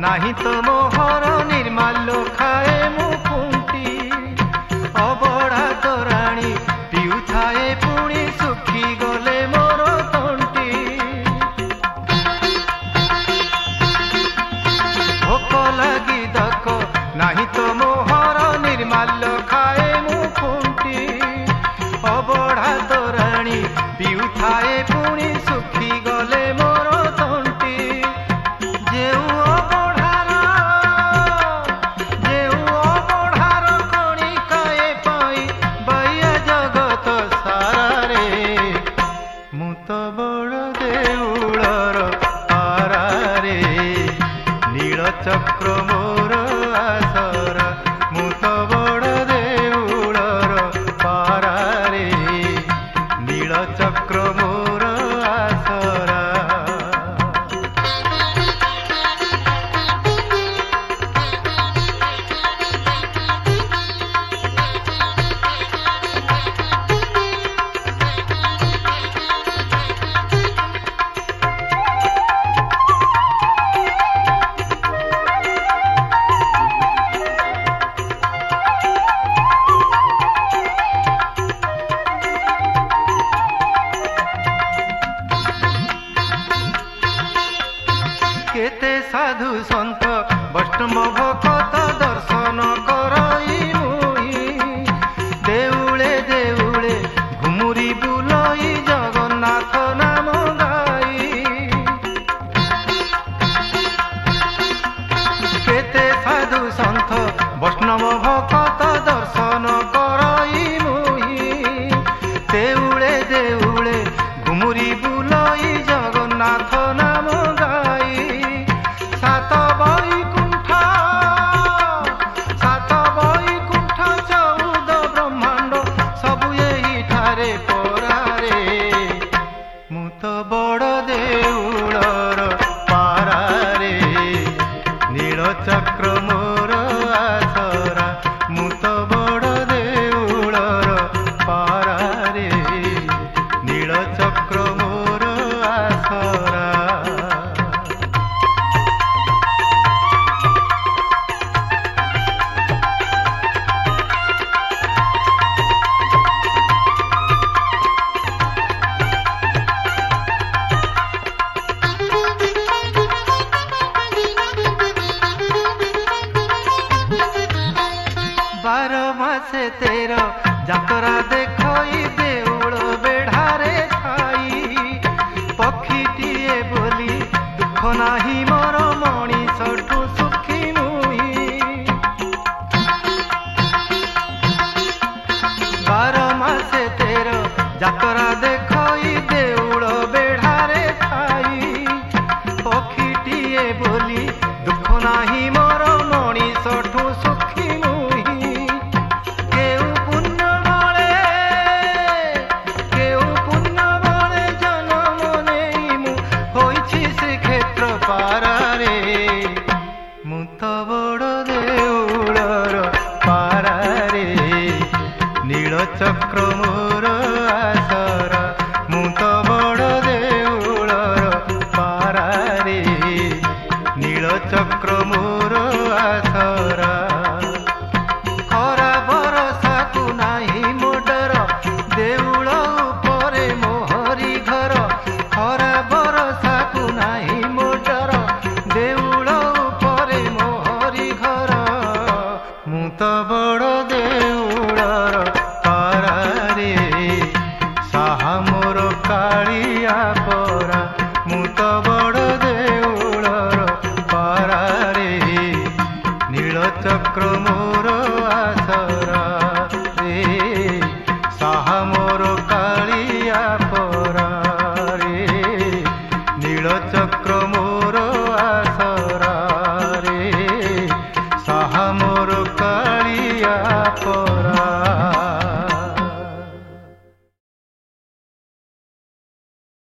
नाही तो मोहर निर्माल्य खाए मु खुंटी अबढ़ा तोराणी पिउथाए पुणी सुखी गले मोर तंटी भोक लगी दक नाही तो मोहर निर्माल्य खाए मु खुंटी अबढ़ा तोराणी पिउथाए पुणी सुखी गले मोर तंटी जेउ अबढ़ार कणिकाए पाई बैया जगत सारारे मु तो बड़ देउलर पारारे नीलचक्र मोर आसरा मु तो बड़ देउलर पारारे नीलचक्र मोर आसरा। केते साधु सन्त वैष्णव भक्त दर्शन करई मुई देउले देउले घुमुरी बुलई जगन्नाथ नाम गाई केते साधु सन्त वैष्णव भक्त दर्शन करई मुई देउले देउले घुमुरी बुलई जगन्नाथ नाम गाई सात वैकुंठ 14 ब्रह्मांड सबु एही ठारे परारे मु तो बड़ देउलर पारारे नीलचक्र मोर आसरा मु तो बड़ देउलर पारारे नीलचक्र मोर आसरा। बार मासे 13 जातरा देखई देउल बेढ़ारे खाई पक्षीटीए बोली दुख नाही मोर मणिषठु सुखी मुई 12 मासे 13 जातरा देखई देउल बेढ़ारे खाई पक्षीटीए बोली दुख नाही मोर मणिषठु सुखी मु तो बड़ देउलर पारारे नीलचक्र मोर आसरा मु तो बड़ देउलर पारारे नीलचक्र मोर आसरा। खरा बरसा को नाही मोडर देउल उपरे मोहरी घर खरा बरसा को नाही मोडर देउल उपरे मोहरी घर मु तो बड़ देउलर पारारे साहा मोर कालिया परा मु तो बड़ देउलर पारारे नीलचक्र मोर आसरा रे साहा मोर कालिया परा रे नीलचक्र मोर आसरा रे साहा मोर कालिया परा।